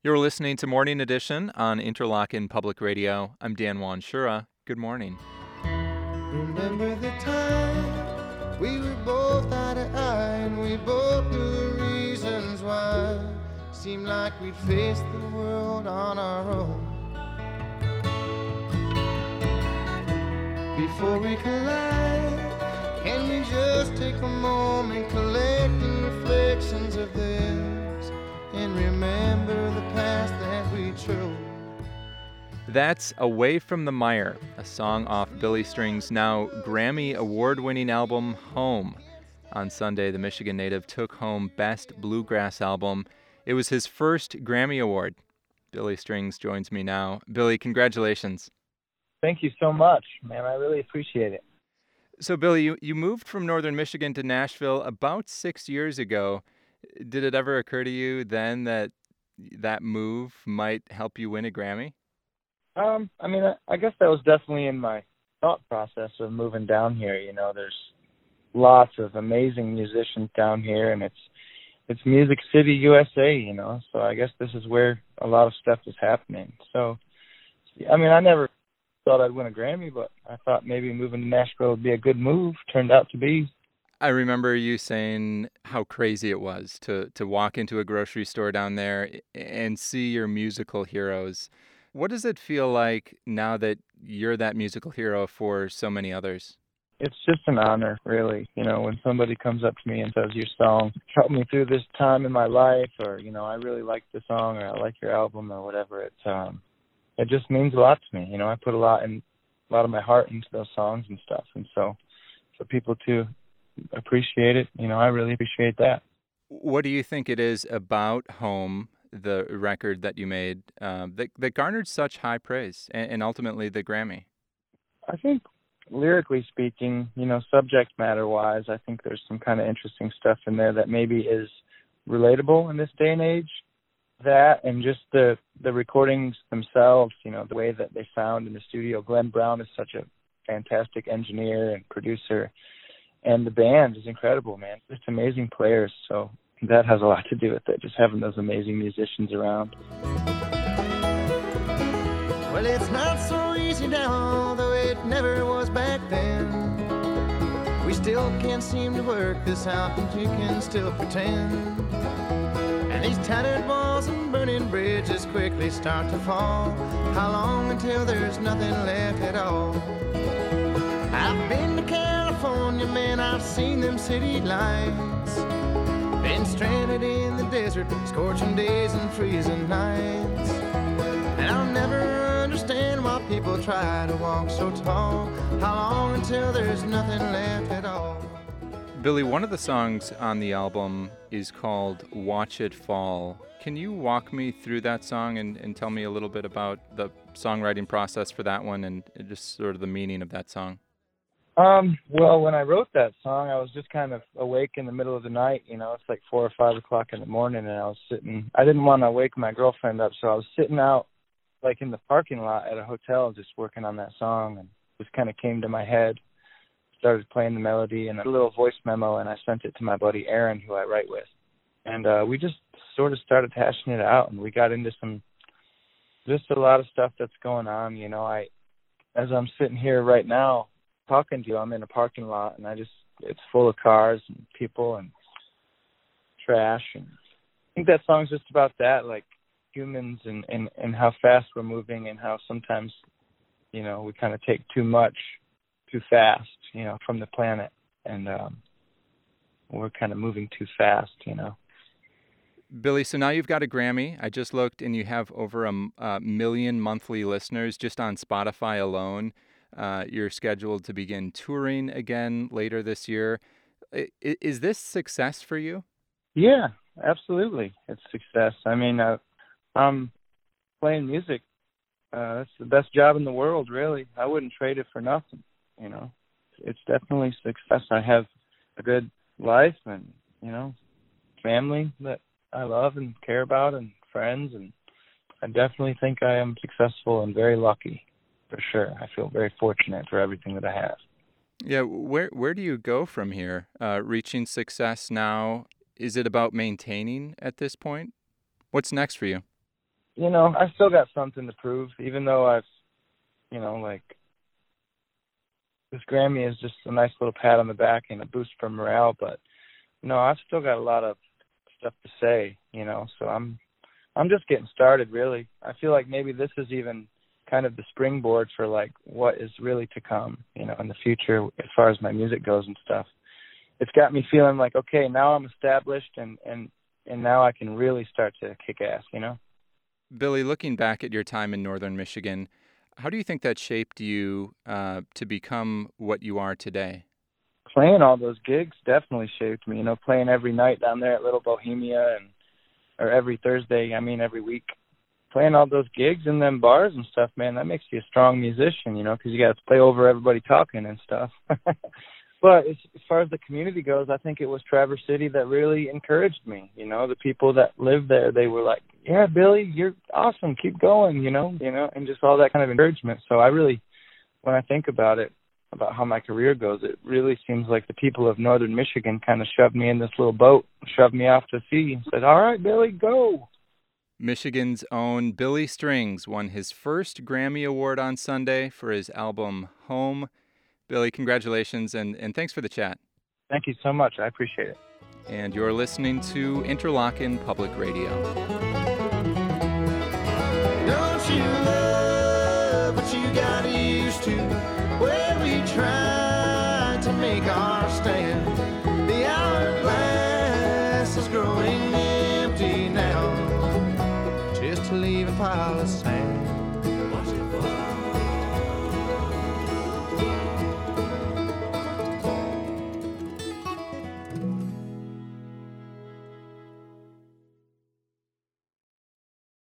You're listening to Morning Edition on Interlochen Public Radio. I'm Dan Wanshura. Good morning. Remember the time we were both eye to eye and we both knew the reasons why. Seemed like we'd faced the world on our own. Before we collide, can we just take a moment collecting reflections of this and remember the past that we chose? That's Away from the Mire, a song off Billy String's now Grammy award-winning album, Home. On Sunday, the Michigan native took home Best Bluegrass Album. It was his first Grammy Award. Billy Strings joins me now. Billy, congratulations. Thank you so much, man. I really appreciate it. So, Billy, you moved from northern Michigan to Nashville about 6 years ago. Did it ever occur to you then that that move might help you win a Grammy? I guess that was definitely in my thought process of moving down here. You know, there's lots of amazing musicians down here, and it's Music City, USA, you know, so I guess this is where a lot of stuff is happening. So, I never thought I'd win a Grammy, but I thought maybe moving to Nashville would be a good move. Turned out to be. I remember you saying how crazy it was to walk into a grocery store down there and see your musical heroes. What does it feel like now that you're that musical hero for so many others? It's just an honor, really. You know, when somebody comes up to me and says, your song helped me through this time in my life, or, you know, I really like the song, or I like your album, or whatever, it just means a lot to me. You know, I put a lot of my heart into those songs and stuff. And so for people to appreciate it, you know, I really appreciate that. What do you think it is about Home, the record that you made, that garnered such high praise and ultimately the Grammy? I think lyrically speaking, you know, subject matter wise, I think there's some kind of interesting stuff in there that maybe is relatable in this day and age. That and just the recordings themselves, you know, the way that they sound in the studio. Glenn Brown is such a fantastic engineer and producer, and the band is incredible, man. Just amazing players, so that has a lot to do with it, just having those amazing musicians around. Well, it's not so easy now, though it never was back then. We still can't seem to work this out, but you can still pretend. And these tattered walls and burning bridges quickly start to fall. How long until there's nothing left at all? I've been to California, man, I've seen them city lights. Been stranded in the desert, scorching days and freezing nights. And I'll never understand why people try to walk so tall. How long until there's nothing left at all? Billy, one of the songs on the album is called Watch It Fall. Can you walk me through that song and tell me a little bit about the songwriting process for that one and just sort of the meaning of that song? Well, when I wrote that song, I was just kind of awake in the middle of the night. You know, it's like 4 or 5 o'clock in the morning, and I didn't want to wake my girlfriend up, so I was sitting out like in the parking lot at a hotel just working on that song, and it just kind of came to my head. Started playing the melody and a little voice memo, and I sent it to my buddy Aaron, who I write with. And we just sort of started hashing it out, and we got into just a lot of stuff that's going on. You know, as I'm sitting here right now talking to you, I'm in a parking lot, and it's full of cars and people and trash. And I think that song's just about that, like humans and how fast we're moving, and how sometimes, you know, we kind of take too much too fast, you know, from the planet, and we're kind of moving too fast, you know. Billy, so now you've got a Grammy. I just looked, and you have over a million monthly listeners just on Spotify alone. You're scheduled to begin touring again later this year. Is this success for you? Yeah, absolutely. It's success. I mean, I'm playing music. That's the best job in the world, really. I wouldn't trade it for nothing. You know, it's definitely success. I have a good life and, you know, family that I love and care about, and friends, and I definitely think I am successful and very lucky, for sure. I feel very fortunate for everything that I have. Yeah, where do you go from here? Reaching success now, is it about maintaining at this point? What's next for you? you know, I still got something to prove, even though I've, you know, like, this Grammy is just a nice little pat on the back and a boost for morale, but, you know, I've still got a lot of stuff to say, you know, so I'm just getting started, really. I feel like maybe this is even kind of the springboard for, like, what is really to come, you know, in the future as far as my music goes and stuff. It's got me feeling like, okay, now I'm established and now I can really start to kick ass, you know? Billy, looking back at your time in northern Michigan, how do you think that shaped you to become what you are today? Playing all those gigs definitely shaped me, you know, playing every night down there at Little Bohemia or every Thursday, every week. Playing all those gigs in them bars and stuff, man, that makes you a strong musician, you know, because you got to play over everybody talking and stuff. But as far as the community goes, I think it was Traverse City that really encouraged me. You know, the people that lived there, they were like, yeah, Billy, you're awesome. Keep going, you know, and just all that kind of encouragement. So I really, when I think about it, about how my career goes, it really seems like the people of northern Michigan kind of shoved me in this little boat, shoved me off to sea and said, all right, Billy, go. Michigan's own Billy Strings won his first Grammy Award on Sunday for his album Home. Billy, congratulations, and thanks for the chat. Thank you so much. I appreciate it. And you're listening to Interlochen Public Radio. Don't you love what you got used to? Where we tried to make our stand. The hourglass is growing empty now, just to leave a pile of sand.